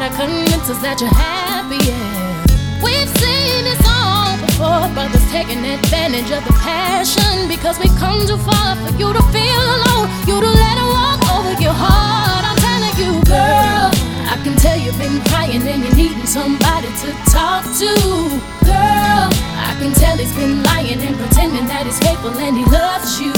to convince us that you're happy, yeah. We've seen this all before, brothers taking advantage of the passion, because we come too far for you to feel alone, you to let it walk over your heart. I'm telling you, girl, I can tell you've been crying and you're needing somebody to talk to. Girl, I can tell he's been lying and pretending that he's faithful and he loves you.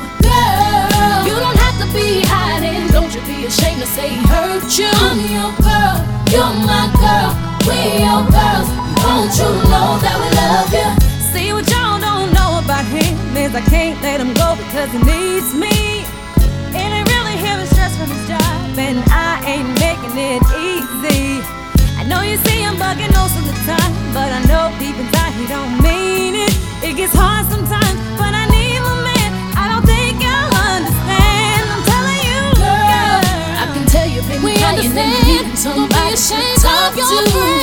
Girl, you don't have to be hiding, don't you be ashamed to say he hurt you. I'm your girl, you're my girl, we're your girls. Won't you know that we love you? See, what y'all don't know about him is I can't let him go because he needs me. And he really hearing stress from his job, and I ain't making it easy. I know you see him bugging most of the time, but I know deep inside he don't mean it. It gets hard sometimes, but I need my man. I don't think you'll understand. I'm telling you, girl, I can tell you've been crying and you need somebody to talk to.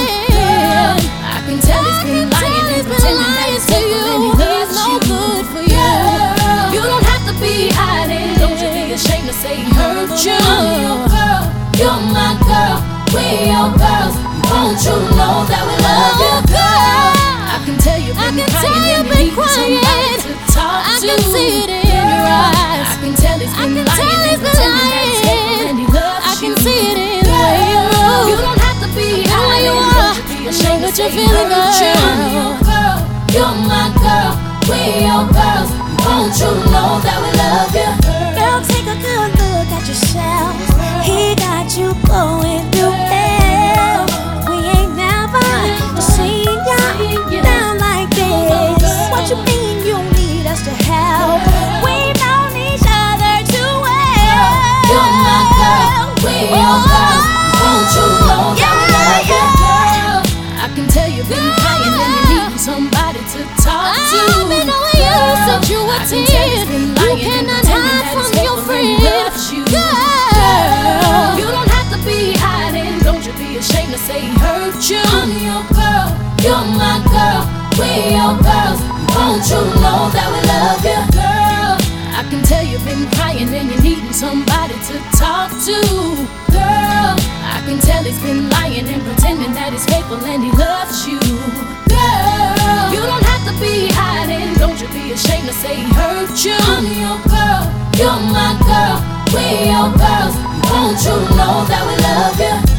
Girl, I can tell he's been lying and pretending that he's faithful and he loves you. Good for you. Girl, you don't have to be hiding, don't you be ashamed to say he hurt you. I'm your girl, you're my girl, we're your girls. Won't you know that we love you, girl? I can tell you've been crying and you need somebody to talk to. I can see it in your eyes. I can tell he's been lying and pretending that he's faithful and he loves you. I can see it in the way you move. You don't have to be hiding, don't you be ashamed to say he hurt you. I'm your girl, you're my girl, we're your girls. Won't you know that we love you? Girl, take a good look at yourself. He got you going through hell. We ain't never seen you down like this. What you mean you need us to help? We've known each other too well. You're my girl, we're your girls. Won't you know that we love you, girl? I can tell you've been crying and you need somebody to talk to. I've been knowing you since you were 10. You cannot hide from your friend. Girl, you don't have to be hiding, don't you be ashamed to say he hurt you. I'm your girl, you're my girl, we're your girls. Won't you know that we love you, girl? I can tell you've been crying and you're needing somebody to talk to. Girl, I can tell he's been lying and pretending that he's faithful and he loves you. Girl, you don't have to be hiding, don't you be ashamed to say he hurt you. I'm your girl, you're my girl, we're your girls. Won't you know that we love you?